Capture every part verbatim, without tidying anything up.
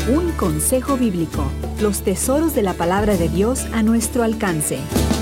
Un consejo bíblico. Los tesoros de la palabra de Dios a nuestro alcance.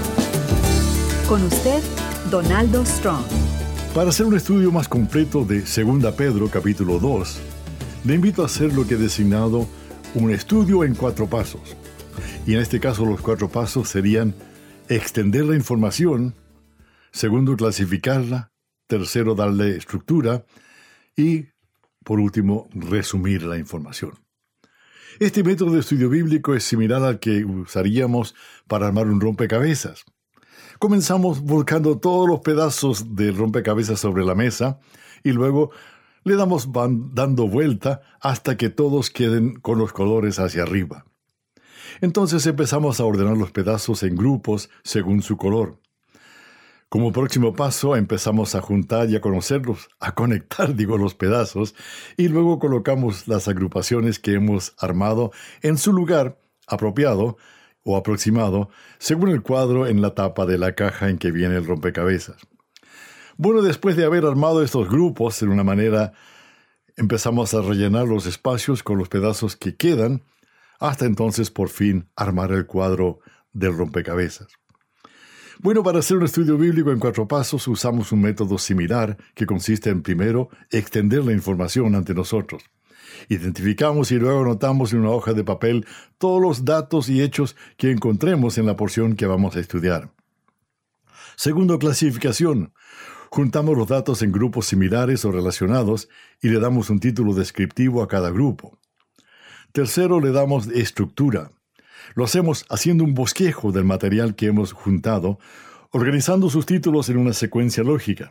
Con usted, Donaldo Strong. Para hacer un estudio más completo de Segunda Pedro, capítulo dos, le invito a hacer lo que he designado un estudio en cuatro pasos. Y en este caso los cuatro pasos serían extender la información, segundo, clasificarla, tercero, darle estructura y, por último, resumir la información. Este método de estudio bíblico es similar al que usaríamos para armar un rompecabezas. Comenzamos volcando todos los pedazos del rompecabezas sobre la mesa y luego le damos van dando vuelta hasta que todos queden con los colores hacia arriba. Entonces empezamos a ordenar los pedazos en grupos según su color. Como próximo paso empezamos a juntar y a conocerlos, a conectar, digo, los pedazos, y luego colocamos las agrupaciones que hemos armado en su lugar apropiado o aproximado, según el cuadro en la tapa de la caja en que viene el rompecabezas. Bueno, después de haber armado estos grupos de una manera, empezamos a rellenar los espacios con los pedazos que quedan, hasta entonces por fin armar el cuadro del rompecabezas. Bueno, para hacer un estudio bíblico en cuatro pasos usamos un método similar que consiste en, primero, extender la información ante nosotros. Identificamos y luego anotamos en una hoja de papel todos los datos y hechos que encontremos en la porción que vamos a estudiar. Segundo, clasificación. Juntamos los datos en grupos similares o relacionados y le damos un título descriptivo a cada grupo. Tercero, le damos estructura. Lo hacemos haciendo un bosquejo del material que hemos juntado, organizando sus títulos en una secuencia lógica.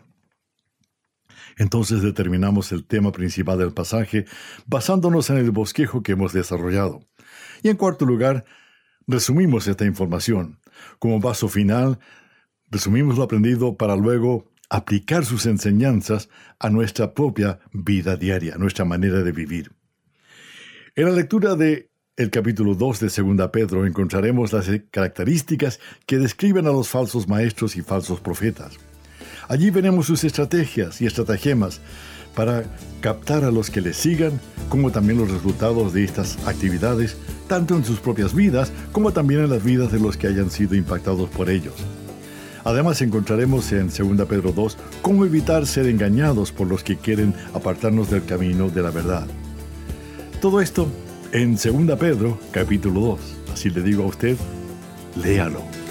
Entonces determinamos el tema principal del pasaje basándonos en el bosquejo que hemos desarrollado. Y en cuarto lugar, resumimos esta información. Como paso final, resumimos lo aprendido para luego aplicar sus enseñanzas a nuestra propia vida diaria, a nuestra manera de vivir. En la lectura de el capítulo dos de Segunda Pedro encontraremos las características que describen a los falsos maestros y falsos profetas. Allí veremos sus estrategias y estratagemas para captar a los que les sigan, como también los resultados de estas actividades, tanto en sus propias vidas como también en las vidas de los que hayan sido impactados por ellos. Además encontraremos en Segunda Pedro dos cómo evitar ser engañados por los que quieren apartarnos del camino de la verdad. Todo esto en Segunda Pedro, capítulo dos. Así le digo a usted, léalo.